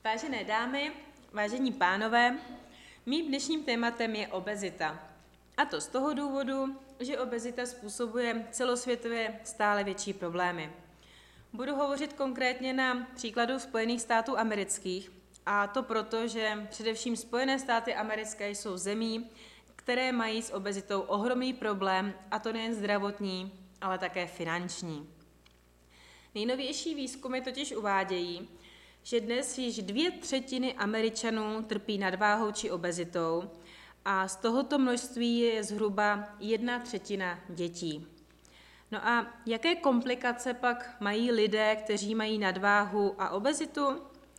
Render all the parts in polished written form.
Vážené dámy, vážení pánové, mým dnešním tématem je obezita. A to z toho důvodu, že obezita způsobuje celosvětově stále větší problémy. Budu hovořit konkrétně na příkladu Spojených států amerických, a to proto, že především Spojené státy americké jsou zemí, které mají s obezitou ohromný problém, a to nejen zdravotní, ale také finanční. Nejnovější výzkumy totiž uvádějí, že dnes již 2/3 Američanů trpí nadváhou či obezitou a z tohoto množství je zhruba 1/3 dětí. No a jaké komplikace pak mají lidé, kteří mají nadváhu a obezitu?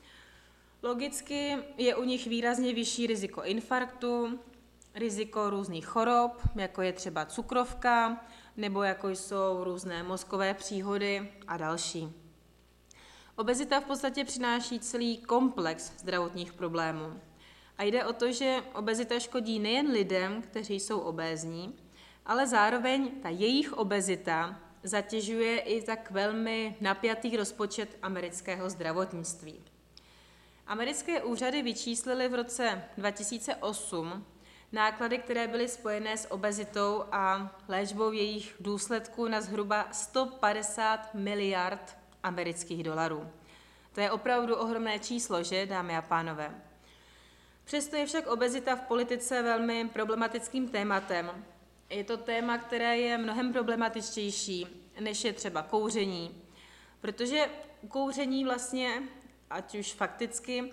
Logicky je u nich výrazně vyšší riziko infarktu, riziko různých chorob, jako je třeba cukrovka, nebo jako jsou různé mozkové příhody a další. Obezita v podstatě přináší celý komplex zdravotních problémů. A jde o to, že obezita škodí nejen lidem, kteří jsou obézní, ale zároveň ta jejich obezita zatěžuje i tak velmi napjatý rozpočet amerického zdravotnictví. Americké úřady vyčíslily v roce 2008 náklady, které byly spojené s obezitou a léčbou jejich důsledků na zhruba 150 miliard amerických dolarů. To je opravdu ohromné číslo, že, dámy a pánové? Přesto je však obezita v politice velmi problematickým tématem. Je to téma, které je mnohem problematičtější, než je třeba kouření, protože kouření vlastně, ať už fakticky,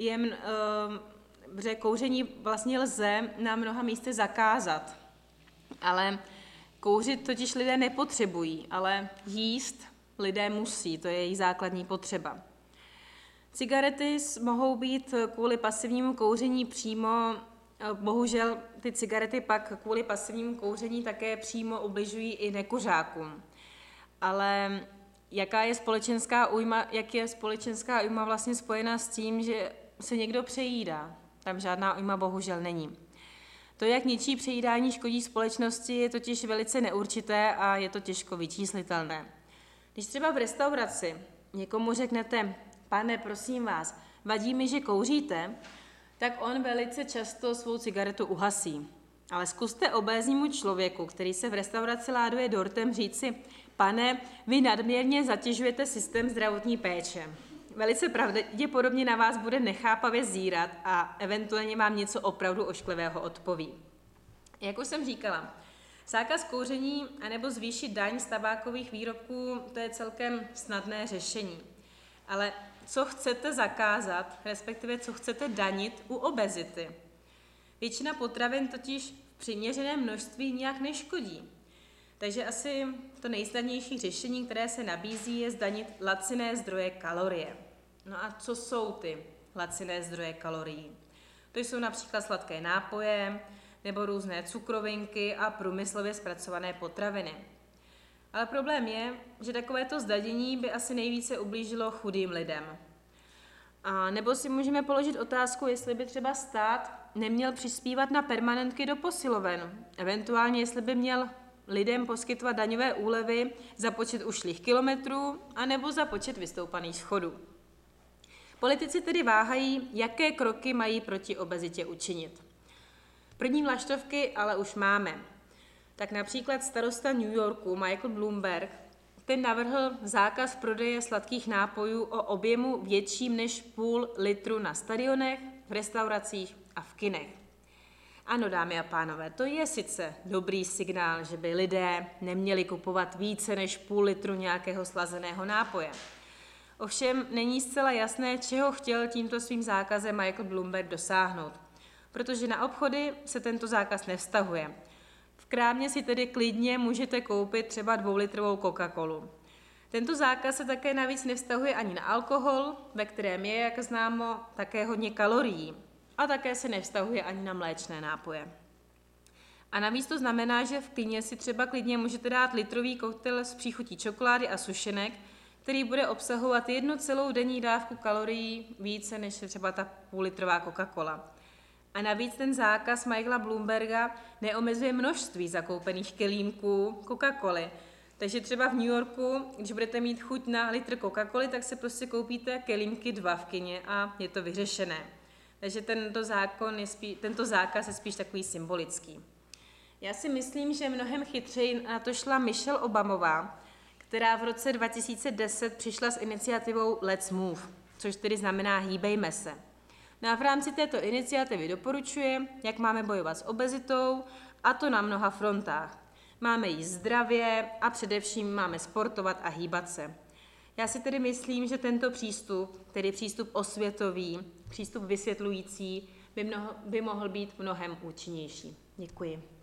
protože kouření vlastně lze na mnoha místech zakázat, ale kouřit totiž lidé nepotřebují, ale jíst lidé musí, to je jejich základní potřeba. Cigarety mohou být kvůli pasivnímu kouření bohužel ty cigarety pak kvůli pasivnímu kouření také přímo ubližují i nekuřákům. Ale jak je společenská újma vlastně spojena s tím, že se někdo přejídá? Tam žádná újma bohužel není. To, jak něčí přejídání škodí společnosti, je totiž velice neurčité a je to těžko vyčíslitelné. Když třeba v restauraci někomu řeknete: pane, prosím vás, vadí mi, že kouříte, tak on velice často svou cigaretu uhasí. Ale zkuste obéznímu člověku, který se v restauraci láduje dortem, říci: pane, vy nadměrně zatěžujete systém zdravotní péče. Velice pravděpodobně na vás bude nechápavě zírat a eventuálně vám něco opravdu ošklivého odpoví. Jak už jsem říkala, zákaz kouření anebo zvýšit daň z tabákových výrobků, to je celkem snadné řešení. Ale co chcete zakázat, respektive co chcete danit u obezity? Většina potravin totiž v přiměřeném množství nijak neškodí. Takže asi to nejsnadnější řešení, které se nabízí, je zdanit laciné zdroje kalorie. No a co jsou ty laciné zdroje kalorií? To jsou například sladké nápoje nebo různé cukrovinky a průmyslově zpracované potraviny. Ale problém je, že takovéto zdanění by asi nejvíce ublížilo chudým lidem. A nebo si můžeme položit otázku, jestli by třeba stát neměl přispívat na permanentky do posiloven, eventuálně jestli by měl lidem poskytovat daňové úlevy za počet ušlých kilometrů anebo za počet vystoupaných schodů. Politici tedy váhají, jaké kroky mají proti obezitě učinit. První vlaštovky ale už máme. Tak například starosta New Yorku Michael Bloomberg, ten navrhl zákaz prodeje sladkých nápojů o objemu větším než 0,5 litru na stadionech, v restauracích a v kinech. Ano, dámy a pánové, to je sice dobrý signál, že by lidé neměli kupovat více než 0,5 litru nějakého slazeného nápoje. Ovšem není zcela jasné, čeho chtěl tímto svým zákazem Michael Bloomberg dosáhnout, protože na obchody se tento zákaz nevztahuje. V krámě si tedy klidně můžete koupit třeba 2litrovou Coca-Colu. Tento zákaz se také navíc nevztahuje ani na alkohol, ve kterém je, jak známo, také hodně kalorií. A také se nevztahuje ani na mléčné nápoje. A navíc to znamená, že v kyně si třeba klidně můžete dát litrový koktejl s příchutí čokolády a sušenek, který bude obsahovat 1 celou denní dávku kalorií více než je třeba ta 0,5litrová Coca-Cola. A navíc ten zákaz Michaela Bloomberga neomezuje množství zakoupených kelímků Coca-Coly, Takže třeba v New Yorku, když budete mít chuť na litr Coca-Coly, tak si prostě koupíte kelímky 2 v kině a je to vyřešené. Takže tento zákaz je spíš takový symbolický. Já si myslím, že mnohem chytřeji na to šla Michelle Obamová, která v roce 2010 přišla s iniciativou Let's Move, což tedy znamená hýbejme se. No a v rámci této iniciativy doporučuje, jak máme bojovat s obezitou, a to na mnoha frontách. Máme jíst zdravě a především máme sportovat a hýbat se. Já si tedy myslím, že tento přístup, tedy přístup osvětový, přístup vysvětlující, by mohl být mnohem účinnější. Děkuji.